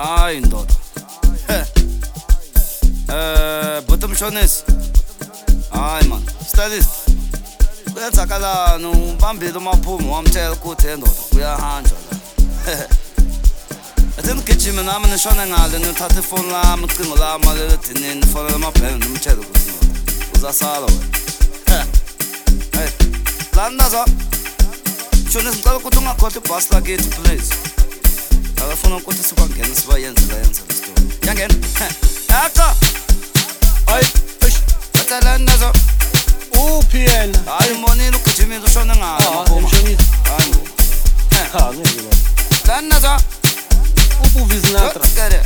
Hayi ndoda. Bottom shonesi. Hayi man, studies. Uyazakalana ubambile umaphumo wamtshela ukuthi ndoda uyahanjwa la. Athi ngigijima nami nishona ngale nithatha ifoni lami ucingo lami malele dinini fonela amabhene nimtshela ukuthi uzasala wena. Hey. Landaza. Shonesi ngicela ukuthi ungakhohlwa ibhasi lakithi please. Akafuna ukuthi sibangene sibayenze le story. Yangena. Aka. Ay, Landaza. Uphi yena? Hayi monile ugijimile ushona ngale maphumo. Emshonisa. Hayi. Ngeke lo. Landaza. Ubuvizinatra.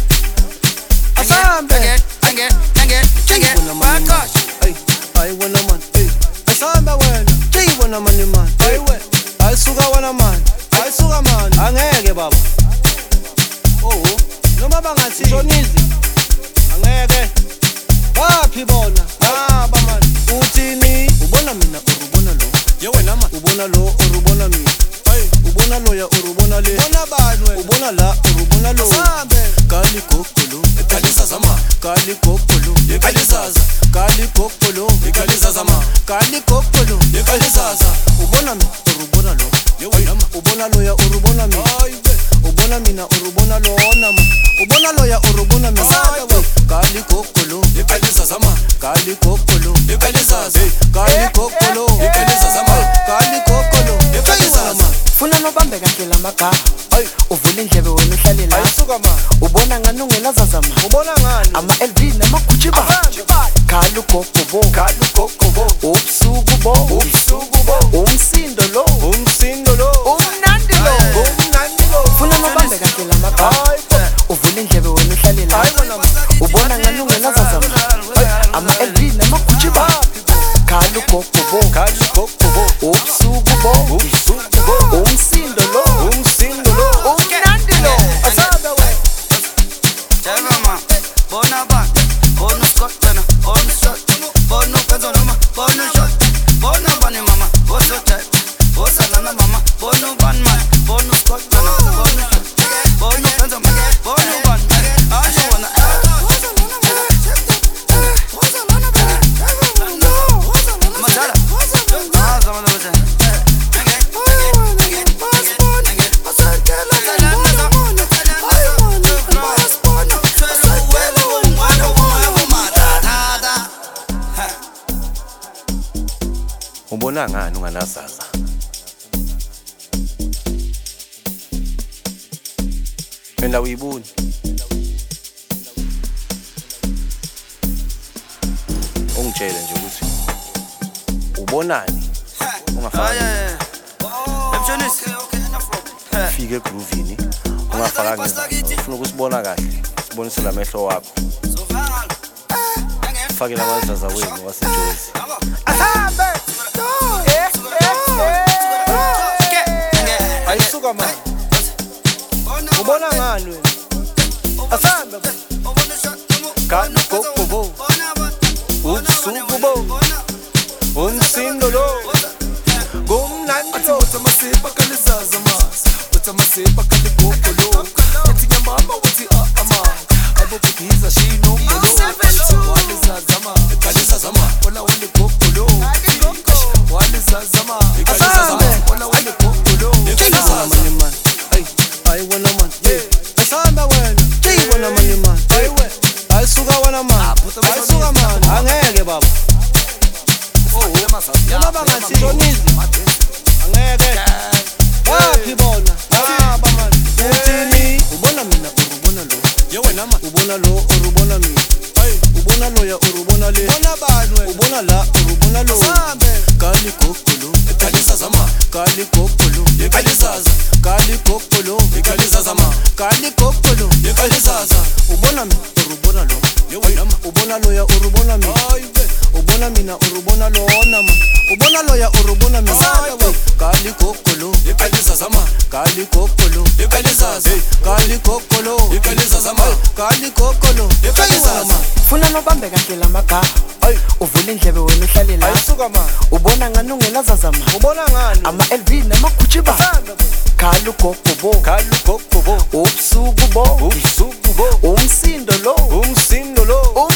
Asambe. Ange. Bakash. Ay wena man. Asambe wena. Wena man. Ay we. Ayisuka wena man. Ayisuka man. Angeke baba. Oh, noma bangathi Shonizi. Angeke. Baphi bona? Baman. Uthini? Ubona mina urubona lo. Ye wena man. Ubona lo urubona mina. Ubona lo ya urubona le. Bona bani wena? Ubona la urubona lo. Asambe. Kali kokolo. Ekalisa zama. Kali kokolo. Ekalisaza. Kali kokolo. Ekalisaza ma. Kali kokolo. Ekalisaza. Ubona mina urubona lo. Ye wena man. Ubona lo ya urubona mina. Ubona mina urubona lo nama. Ubona lo ya urubona mina. Kali kokolo. Ekalisaza ma. Kali kokolo. Ekalisaza. Kali kokolo. Ekalisaza ma. Kali kokolo. Ekalisaza. Funa nobambe kahle lamaga. Uvula indlebe wena uhlale la. Ayisuka ma. Ubona ngani ungenazazama. Ubona ngani? Ama LV namagucci ba. Khalu gogobo. Ubusuku bo. Umsindo lo. Umnandi lo. Funa nobambe kahle lamaga. Uvula indlebe wena uhlale la. Ubona ngani ungenazazama. Ama LV namagucci ba. Khalu gogobo. Ubusuku bo. Umsindo lo. Umnandi lo. Asabe we. Jama bona ba. Bona Scott tena. Bona shot. Bona penzo noma. Bona shot. Bona bani mama. Bona shot. Bona lana mama. Bona ban man. Bona Scott tena. Bona shot. Bona penzo mama. Bona ban. Asho wana. Mazala. Mazala mazala. Ubona ngani unganazaza? Wena uyiboni? Ungitshele nje ukuthi ubonani? Ungafaka. Emshonisi. Fike egroovini. Ungafaka ngizifuna ukusibona kahle. Sibonise lamehlo wakho. Fake lamazaza wenu waseJozi. Asambe. Ayisuka man. Ubona ngani wena? Asambe. Kali gogobo. Ubusuku bo. Umsindo lo. Gumnandi lo. Utamasipa kalizaza mas. Utamasipa kaligokolo. Eti ya mama uti ama. Abo kukiza shino molo. Walizaza ma. Kalizaza ma. Wala wale gokolo. Walizaza ma. Kalizaza ma. Wala wale gokolo. Kalizaza man. Ay wana man. Asambe wena. Wana man. Ay we. Ayisuka wana man. Ayisuka man. Angeke baba. Noma bangathi Shonizi. Angeke. Baphi bona? Baman. Uthini? Ubona mina urubona lo. Ye wena man. Ubona lo urubona mina. Ubona lo ya urubona le. Bona bani wena? Ubona la urubona lo. Asambe. Kali kokolo. Ekalisaza ma. Kali kokolo. Ekalisaza. Kali kokolo. Ekalisaza ma. Kali kokolo. Ekalisaza. Ubona mina urubona lo. Ye wena man. Ubona lo ya urubona mina. Ubona mina urubona lo nama. Ubona lo ya urubona mina. Kali kokolo. Ekalisaza ma. Kali kokolo. Ekalisaza. Kali kokolo. Ekalisaza ma. Kali kokolo. Ekalisaza. Funa nobambe kahle lamaga. Uvula indlebe wena uhlale la. Ayisuka man. Ubona ngani ungenazazama. Ubona ngani? Ama LV namagucci ba. khala ugogo Kalugogo bo ubusuku bo Ubusuku bo umsindo lo Umsindo lo